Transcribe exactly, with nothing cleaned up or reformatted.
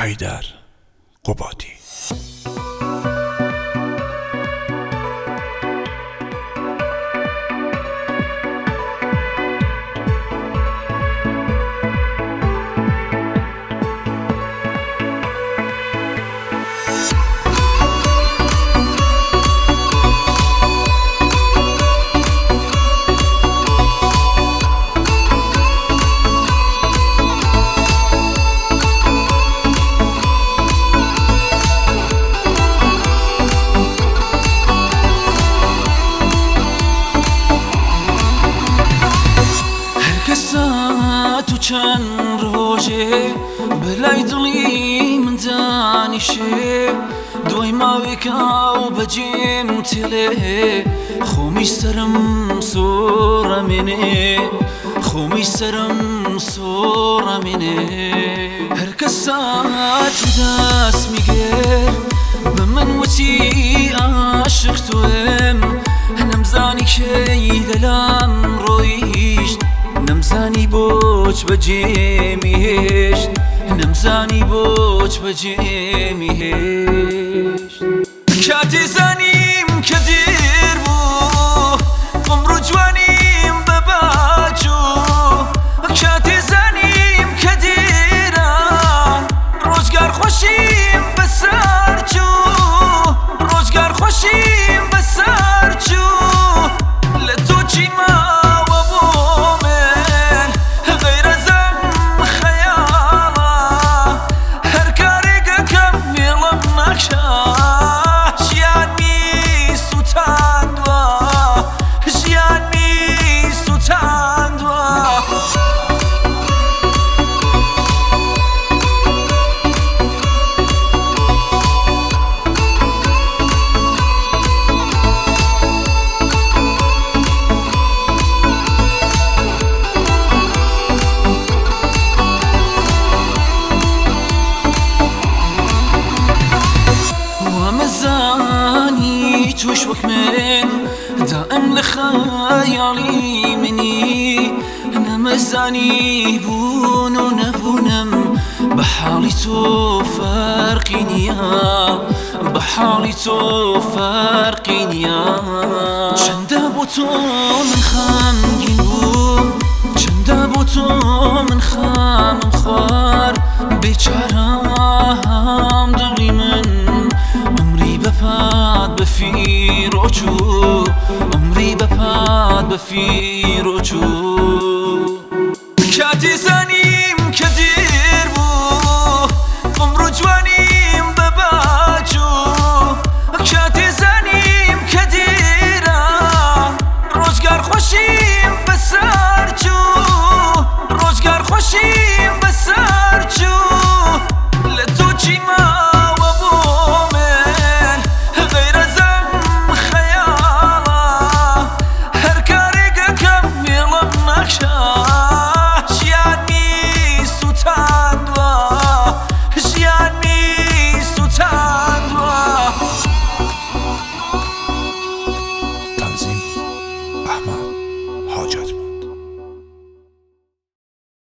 حیدر قبادی. تو چند روزه بلای دلی من دانیشه دوی ماوی کاو بجیم تله خومی سرم سور منه خومی سرم سور منه هر کسات دست میگر به من وتی عاشق توام نمزانی که دلم رویشت نمزانی بوچ بجیمیشت نمزانی بوچ بجیمیشت کاتی زنیم که دیر بو عمرو جوانیم بباجو کاتی زنیم که دیران روزگار خوشیم بسرجو روزگار خوشیم بسرجو لتو چی ما توش وك من دائم لخيالي مني أنا مزاني بون ونبونم بحالي تو فرقينيا بحالي تو فرقينيا چند بوتو من خمگین بود چند بوتو من خم خوار بیچارم دلی من عمری بپاد بفیر و چو عمری بپاد بفیر و چو کاتی